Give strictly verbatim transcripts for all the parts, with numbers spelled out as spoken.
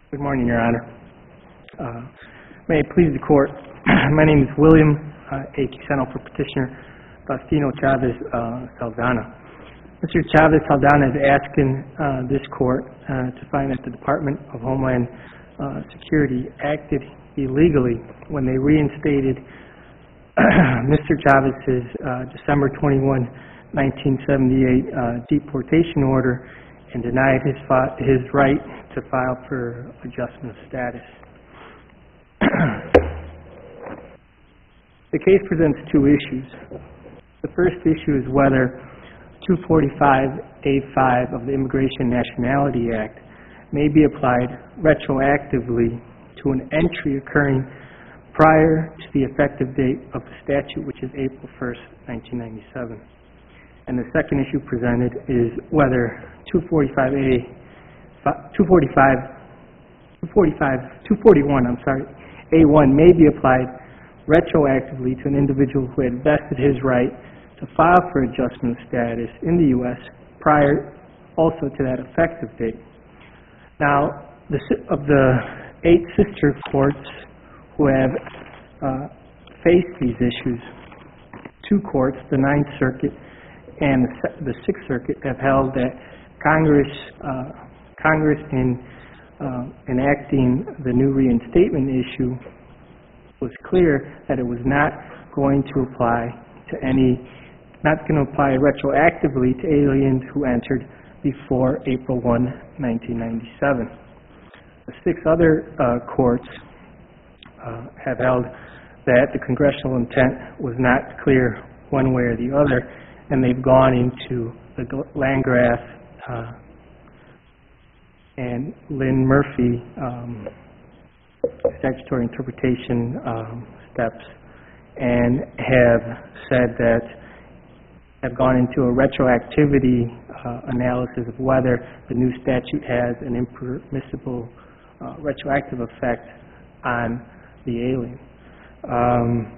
Good morning, Your Honor. Uh, may it please the Court, my name is William uh, A. Quiseno for Petitioner Faustino Chavez uh, Saldana. Mister Chavez Saldana is asking uh, this Court uh, to find that the Department of Homeland uh, Security acted illegally when they reinstated Mister Chavez's uh, December twenty-first, nineteen seventy-eight uh, deportation order and denied his, his right to file for adjustment of status. The case presents two issues. The first issue is whether two forty-five A five of the Immigration and Nationality Act may be applied retroactively to an entry occurring prior to the effective date of the statute, which is April first, nineteen ninety-seven. And the second issue presented is whether two forty-five A, two forty-five, two forty-five, two forty-one, I'm sorry, A one may be applied retroactively to an individual who had vested his right to file for adjustment of status in the U S prior also to that effective date. Now, the, of the eight sister courts who have uh, faced these issues, two courts, the Ninth Circuit and the Sixth Circuit, have held that Congress, uh, Congress in uh, enacting the new reinstatement issue was clear that it was not going to apply to any, not going to apply retroactively to aliens who entered before April first, nineteen ninety-seven. The six other uh, courts uh, have held that the congressional intent was not clear one way or the other, and they've gone into the Landgraf uh, and Lynn Murphy um, statutory interpretation um, steps, and have said that, have gone into a retroactivity uh, analysis of whether the new statute has an impermissible uh, retroactive effect on the alien. Um,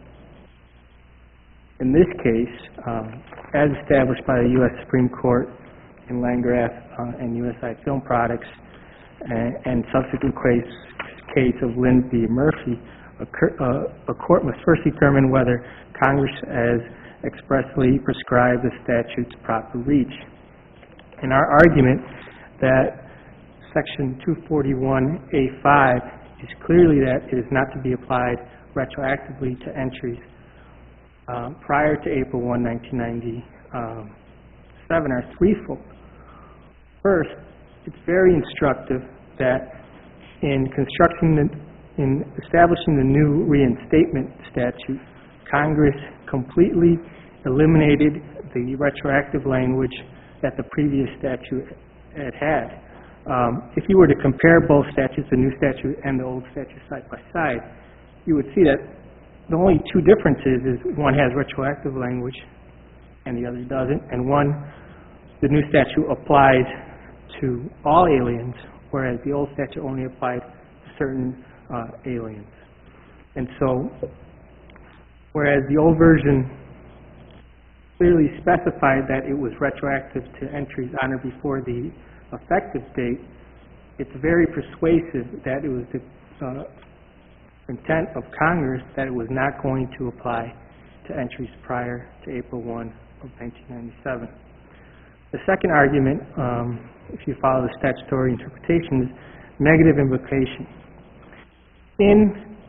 In this case, um, as established by the U S Supreme Court in Landgraf uh, and U S I Film Products, and, and subsequent case, case of Lynn v. Murphy, a, uh, a court must first determine whether Congress has expressly prescribed the statute's proper reach. In our argument that Section two forty-one A five is clearly that it is not to be applied retroactively to entries Uh, prior to April first, nineteen ninety-seven, are threefold. First, it's very instructive that in constructing the, in establishing the new reinstatement statute, Congress completely eliminated the retroactive language that the previous statute had had. Um, if you were to compare both statutes, the new statute and the old statute side by side, you would see that the only two differences is one has retroactive language and the other doesn't, and one, the new statute applies to all aliens, whereas the old statute only applied to certain uh, aliens. And so, whereas the old version clearly specified that it was retroactive to entries on or before the effective date, it's very persuasive that it was the uh, intent of Congress that it was not going to apply to entries prior to April first of nineteen ninety-seven. The second argument, um, if you follow the statutory interpretation, is negative implication. In,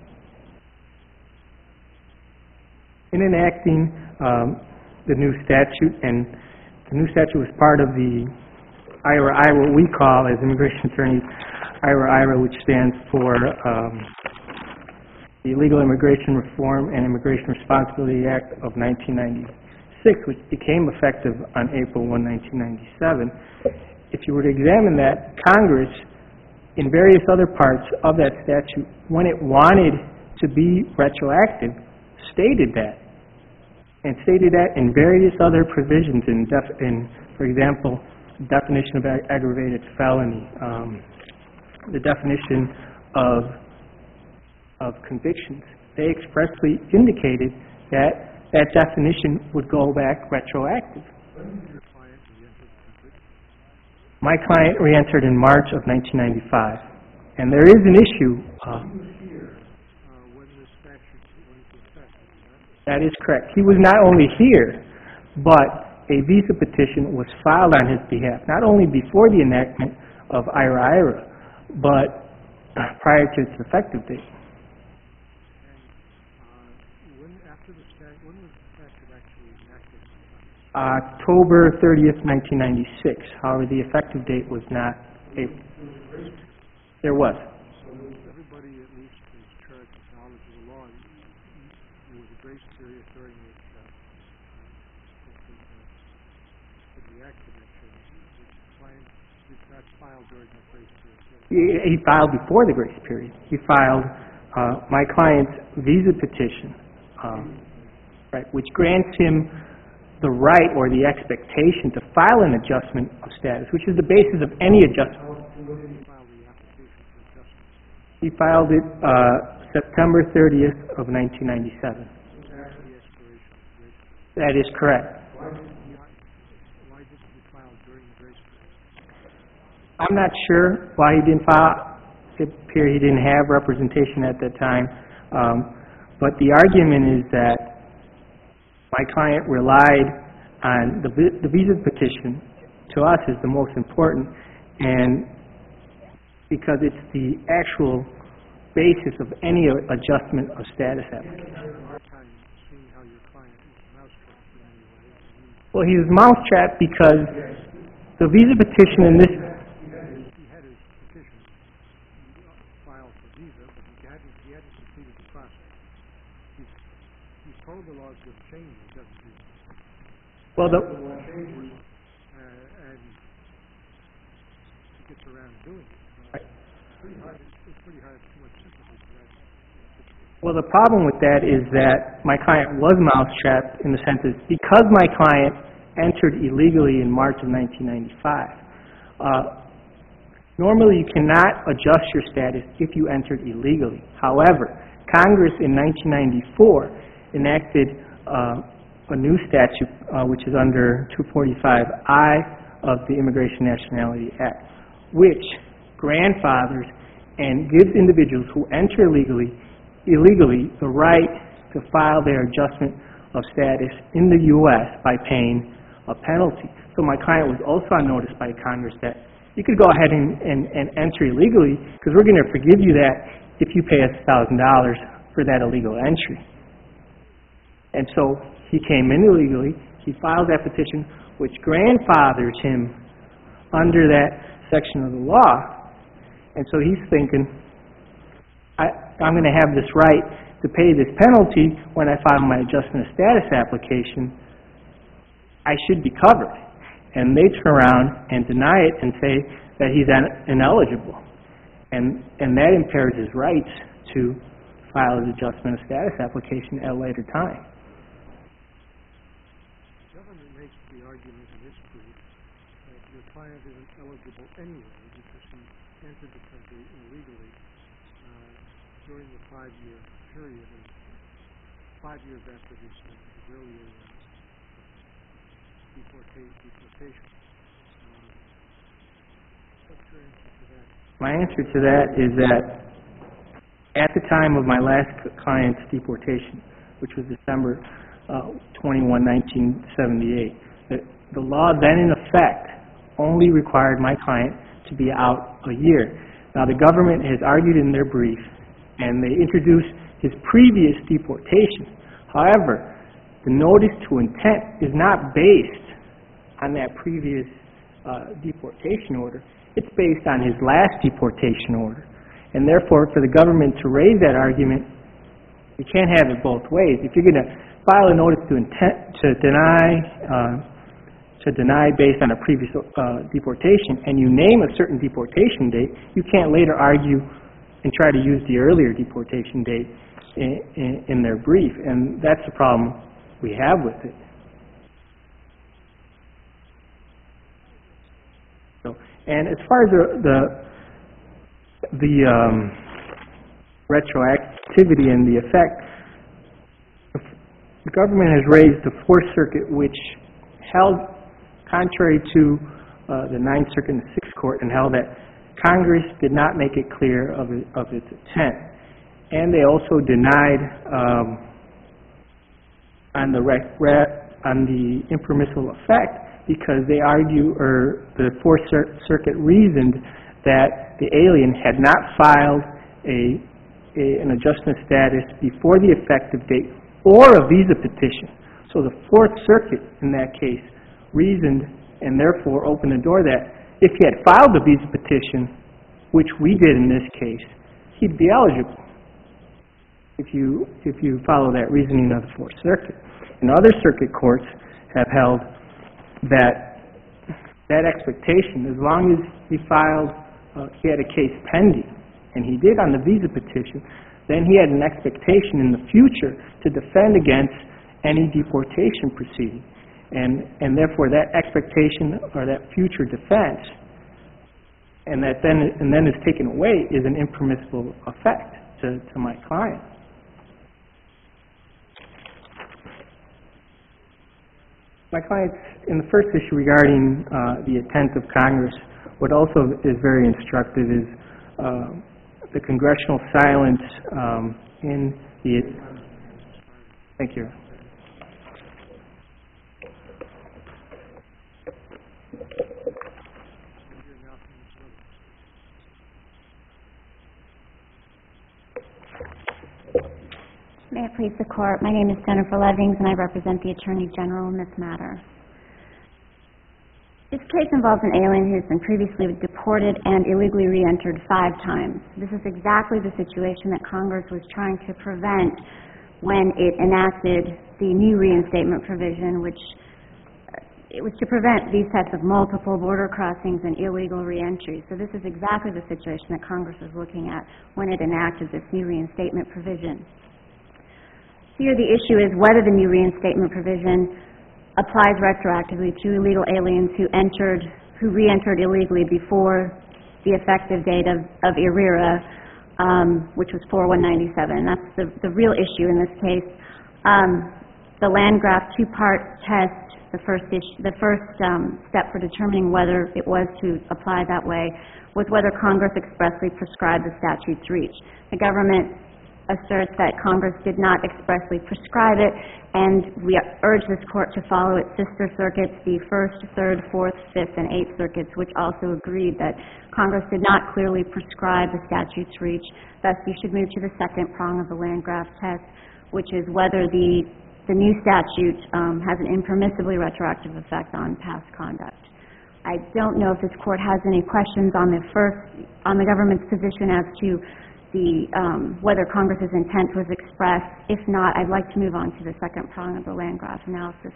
in enacting um, the new statute, and the new statute was part of the I R A, what we call as immigration attorneys, I R A I R A, which stands for um, the Illegal Immigration Reform and Immigration Responsibility Act of nineteen ninety-six, which became effective on April first, nineteen ninety-seven. If you were to examine that, Congress, in various other parts of that statute, when it wanted to be retroactive, stated that, and stated that in various other provisions, in, def in for example, the definition of ag aggravated felony, um, the definition of of convictions. They expressly indicated that that definition would go back retroactive. My client re-entered in March of nineteen ninety-five, And there is an issue. Uh, that is correct. He was not only here, but a visa petition was filed on his behalf, not only before the enactment of IRA-IRA, but prior to its effective date. October thirtieth, nineteen ninety-six. However, the effective date was not April. There was. So everybody, at least as charged with knowledge of the law, there was a grace period during which uh, the, the act connection, which client did not file during the grace period. He, he filed before the grace period. He filed uh, my client's visa petition, um, right, which grants him the right or the expectation to file an adjustment of status, which is the basis of any adjustment. He filed it uh, September thirtieth of nineteen ninety-seven. That is correct. Why didn't he file during the grace period? I'm not sure why he didn't file. It appeared he didn't have representation at that time. Um, but the argument is that my client relied on the, the visa petition, to us, is the most important, and because it's the actual basis of any adjustment of status application. Well, he was mousetrapped because the visa petition in this... He had his petition filed for visa, but he hadn't, he hadn't completed the process. He's, he's told the laws have changed, doesn't he? Well, the... changes, uh, and he gets around doing it. Uh, it's pretty hard, it's pretty hard, too much sympathy for that. Well, the problem with that is that my client was mousetrapped in the sense that because my client entered illegally in March of nineteen ninety-five, uh, normally you cannot adjust your status if you entered illegally. However, Congress in nineteen ninety-four enacted uh, a new statute, uh, which is under two forty-five I of the Immigration Nationality Act, which grandfathers and gives individuals who enter illegally, illegally the right to file their adjustment of status in the U S by paying a penalty. So my client was also on notice by Congress that you could go ahead and, and, and enter illegally because we're going to forgive you that if you pay us one thousand dollars for that illegal entry. And so he came in illegally, he filed that petition, which grandfathers him under that section of the law. And so he's thinking, I, I'm going to have this right to pay this penalty when I file my adjustment of status application. I should be covered. And they turn around and deny it and say that he's ineligible. And, and that impairs his rights to file his adjustment of status application at a later time. The government makes the argument in this brief that your client isn't eligible anyway because he entered the country illegally uh, during the five-year period, and five years after his, uh, his earlier uh, deportation. deportation. Uh, what's your answer to that? My answer to that is that at the time of my last client's deportation, which was December uh, twenty-first, nineteen seventy-eight, the, the law then in effect only required my client to be out a year. Now the government has argued in their brief, and they introduced his previous deportation. However, the notice to intent is not based on that previous uh, deportation order. It's based on his last deportation order. And therefore, for the government to raise that argument, you can't have it both ways. If you're going to file a notice to intent to deny uh, to deny based on a previous uh, deportation, and you name a certain deportation date, you can't later argue and try to use the earlier deportation date in, in, in their brief. And that's the problem we have with it. So, and as far as the the, the um, retroactivity and the effect, the government has raised the Fourth Circuit, which held contrary to uh, the Ninth Circuit and the Sixth Court, and held that Congress did not make it clear of, it, of its intent. And they also denied um, on the rec, rec, on the impermissible effect because they argue, or the Fourth Cir Circuit reasoned that the alien had not filed a, a, an adjustment status before the effective date or a visa petition. So the Fourth Circuit in that case reasoned and therefore opened the door that if he had filed the visa petition, which we did in this case, he'd be eligible if you, if you follow that reasoning of the Fourth Circuit. And other circuit courts have held that that expectation, as long as he filed, uh, he had a case pending, and he did on the visa petition, then he had an expectation in the future to defend against any deportation proceeding. And, and therefore that expectation or that future defense, and that then, and then is taken away, is an impermissible effect to, to my client. My client's, in the first issue regarding uh, the intent of Congress, what also is very instructive is uh, the congressional silence um, in the... Thank you. May it please the Court, my name is Jennifer Levings and I represent the Attorney General in this matter. This case involves an alien who has been previously deported and illegally re-entered five times. This is exactly the situation that Congress was trying to prevent when it enacted the new reinstatement provision, which uh, it was to prevent these types of multiple border crossings and illegal re-entries. So this is exactly the situation that Congress was looking at when it enacted this new reinstatement provision. Here the issue is whether the new reinstatement provision applies retroactively to illegal aliens who entered, who re-entered illegally before the effective date of, of ERIRA, um, which was four one ninety-seven. That's the, the real issue in this case. Um, the Landgraf two-part test, the first issue, the first um, step for determining whether it was to apply that way, was whether Congress expressly prescribed the statute's reach. The government asserts that Congress did not expressly prescribe it, and we urge this Court to follow its sister circuits, the First, Third, Fourth, Fifth, and Eighth Circuits, which also agreed that Congress did not clearly prescribe the statute's reach. Thus, you should move to the second prong of the Landgraf test, which is whether the, the new statute um, has an impermissibly retroactive effect on past conduct. I don't know if this Court has any questions on the first, on the government's position as to the, um, whether Congress's intent was expressed. If not, I'd like to move on to the second prong of the Landgraf analysis.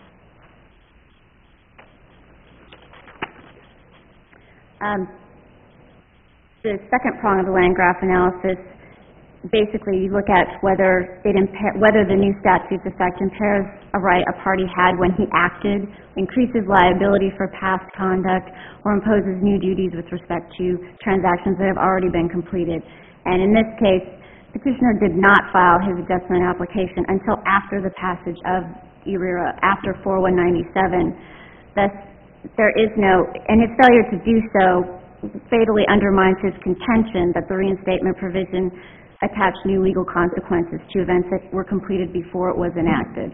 Um, the second prong of the Landgraf analysis, basically you look at whether it impair, whether the new statute's effect impairs a right a party had when he acted, increases liability for past conduct, or imposes new duties with respect to transactions that have already been completed. And in this case, petitioner did not file his adjustment application until after the passage of ERIRA, after four one ninety-seven. Thus, there is no, and his failure to do so fatally undermines his contention that the reinstatement provision attached new legal consequences to events that were completed before it was enacted.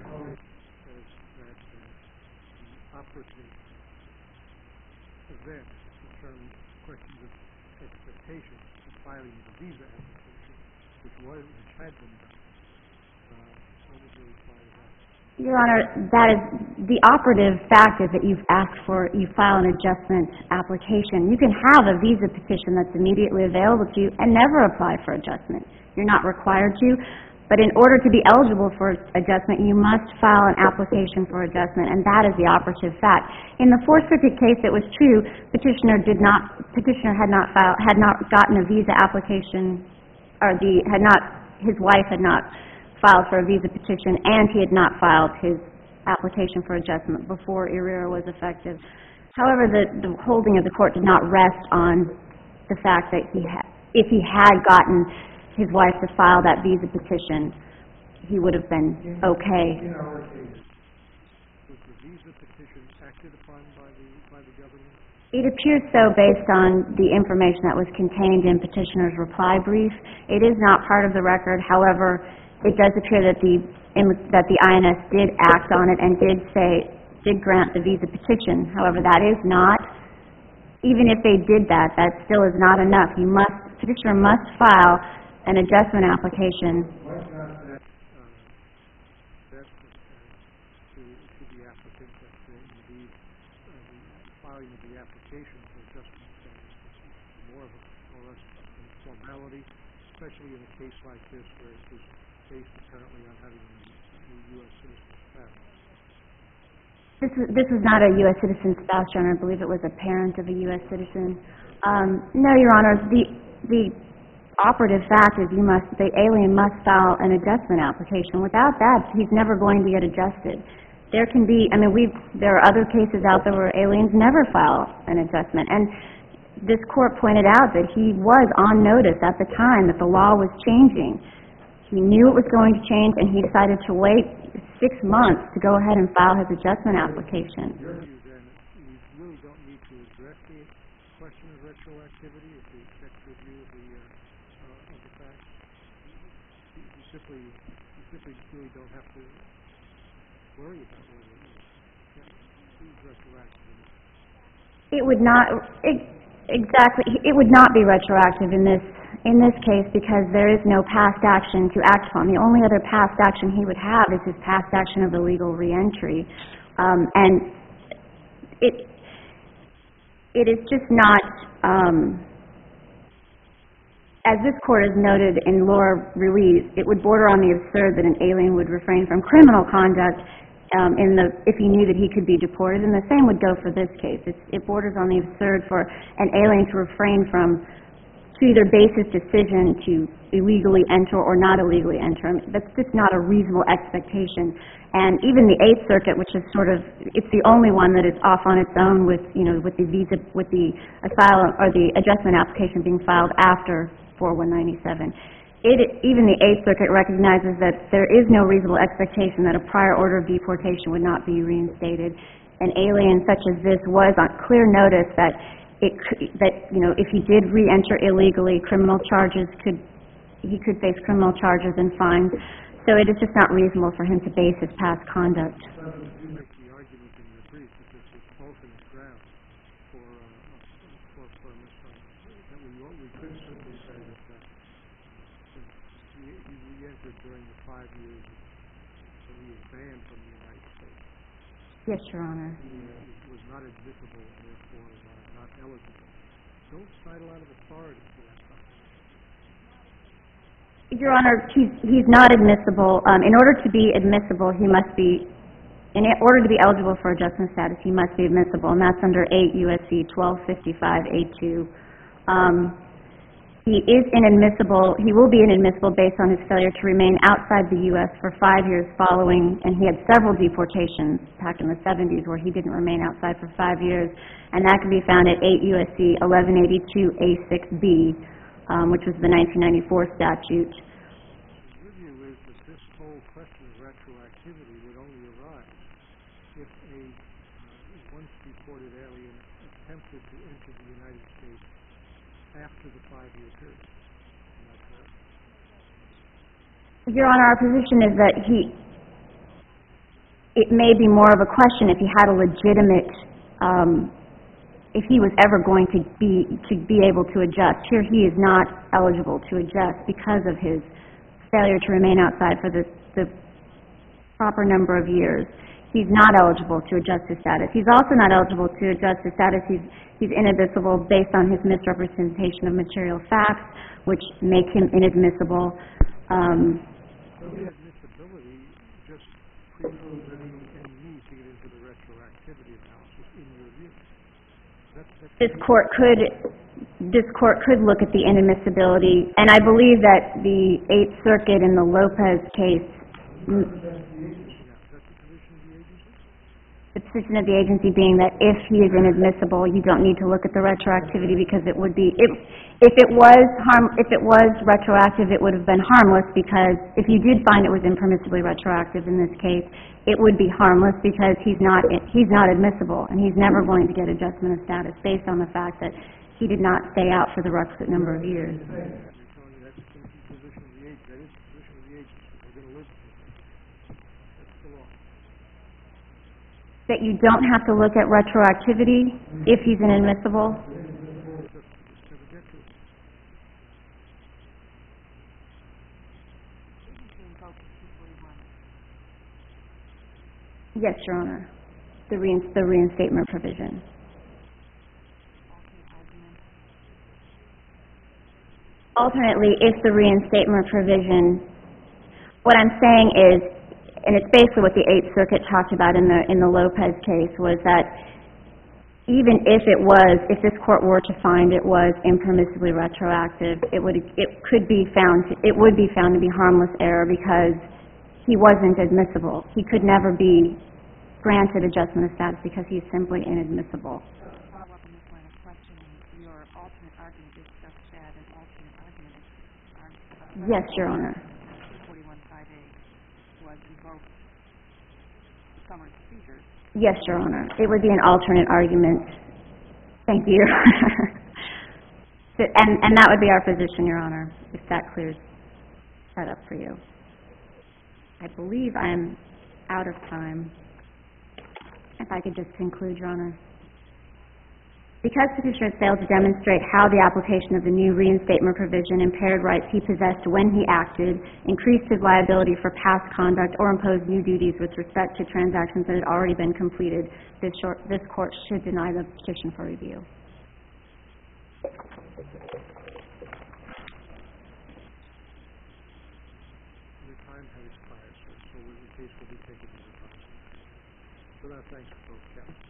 Filing the visa application, which was, which had been done. Uh, what would you reply to that? Your Honor, that is, the operative fact is that you've asked for, you file an adjustment application. You can have a visa petition that's immediately available to you and never apply for adjustment. You're not required to, but in order to be eligible for adjustment, you must file an application for adjustment, and that is the operative fact. In the Fourth Circuit case, it was true, petitioner did not, petitioner had not filed, had not gotten a visa application, or the, had not, his wife had not filed for a visa petition, and he had not filed his application for adjustment before ERIRA was effective. However, the, the holding of the Court did not rest on the fact that he had, if he had gotten his wife to file that visa petition, he would have been okay. In our case, was the visa petition acted upon by the by the government? It appears so based on the information that was contained in petitioner's reply brief. It is not part of the record. However, it does appear that the that the I N S did act on it and did say, did grant the visa petition. However, that is not, even if they did that, that still is not enough. You must, petitioner must file an adjustment application. Why not that, uh, that, uh, to, to the applicant that uh, indeed uh, the filing of the application for adjustment status is more of a, or less of a formality, especially in a case like this where it was based apparently on having a, a U S citizen spouse. This was, this was not a U S citizen spouse, Your Honor. I believe it was a parent of a U S citizen. Um, no, Your Honor, the, the operative fact is you must, the alien must file an adjustment application. Without that, he's never going to get adjusted. There can be, I mean, we've, there are other cases out there where aliens never file an adjustment. And this court pointed out that he was on notice at the time that the law was changing. He knew it was going to change, and he decided to wait six months to go ahead and file his adjustment application. In your view, then, we really don't need to address the question of retroactivity if we accept your view of the, uh, uh, of the facts? You, you simply, you simply really don't have to worry about whether it is retroactive. It would not, it, exactly, it would not be retroactive in this in this case because there is no past action to act upon. The only other past action he would have is his past action of illegal reentry. Um, and it it is just not, um, as this court has noted in Laura Ruiz, it would border on the absurd that an alien would refrain from criminal conduct um, in the, if he knew that he could be deported, and the same would go for this case. It's, it borders on the absurd for an alien to refrain from to either base his decision to illegally enter or not illegally enter. I mean, that's just not a reasonable expectation. And even the Eighth Circuit, which is sort of, it's the only one that is off on its own with, you know, with the visa, with the asylum or the adjustment application being filed after four one ninety-seven. It, even the Eighth Circuit recognizes that there is no reasonable expectation that a prior order of deportation would not be reinstated. An alien such as this was on clear notice that It could, that, you know, if he did re-enter illegally, criminal charges could, he could face criminal charges and fines. So it is just not reasonable for him to base his past conduct. So you make the argument in your brief that this is alternate grounds for, uh, for, for a misconduct. That we, we could simply say that, uh, he, he re-entered during the five years that he was banned from the United States. Yes, Your Honor. He uh, was not admissible, and therefore uh, not eligible. Don't cite a lot of authority for that proposition. Your Honor, he's, he's not admissible. Um, in order to be admissible, he must be, in order to be eligible for adjustment status, he must be admissible, and that's under eight U S C twelve fifty-five A two. Um, he is inadmissible, he will be inadmissible based on his failure to remain outside the U S for five years following, and he had several deportations back in the seventies where he didn't remain outside for five years, and that can be found at eight U S C eleven eighty-two A six B, um, which was the nineteen ninety-four statute. Your view is that this whole question of retroactivity would only arise if a uh, once deported alien attempted to enter the United States after the five-year period. Am I correct? Your Honor, our position is that he, it may be more of a question if he had a legitimate, um, if he was ever going to be, to be able to adjust. Here he is not eligible to adjust because of his failure to remain outside for the, the proper number of years. He's not eligible to adjust his status. He's also not eligible to adjust his status. He's, he's inadmissible based on his misrepresentation of material facts, which make him inadmissible. Um, So the admissibility just precludes any, any need to get into the retroactivity analysis in your view. That's, that's this court could, this court could look at the inadmissibility, and I believe that the Eighth Circuit in the Lopez case. That's the agency now. Is that the position of the agency? The position of the agency being that if he is inadmissible, you don't need to look at the retroactivity because it would be, if, if it was harm, if it was retroactive, it would have been harmless because if you did find it was impermissibly retroactive in this case, it would be harmless because he's not, he's not admissible and he's never going to get adjustment of status based on the fact that he did not stay out for the requisite number of years. You're telling me that's the position of the agency, that is the position of the agency, they're going to live with it. That's the law. That you don't have to look at retroactivity if he's inadmissible? Yes, Your Honor. The rein, the reinstatement provision. Alternately, if the reinstatement provision, what I'm saying is, and it's basically what the Eighth Circuit talked about in the in the Lopez case, was that even if it was, if this court were to find it was impermissibly retroactive, it would it could be found to, it would be found to be harmless error because he wasn't admissible. He could never be granted adjustment of status because he's simply inadmissible. Yes, Your Honor. Yes, Your Honor. It would be an alternate argument. Thank you. and, and that would be our position, Your Honor, if that clears that up for you. I believe I'm out of time. If I could just conclude, Your Honor. Because petitioner failed to demonstrate how the application of the new reinstatement provision impaired rights he possessed when he acted, increased his liability for past conduct, or imposed new duties with respect to transactions that had already been completed, this, short, this court should deny the petition for review. The time has expired, sir, so the case will be taken into time. So that thanks for both counts.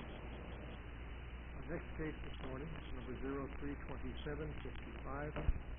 Next case this morning is number zero three twenty-seven fifty-five.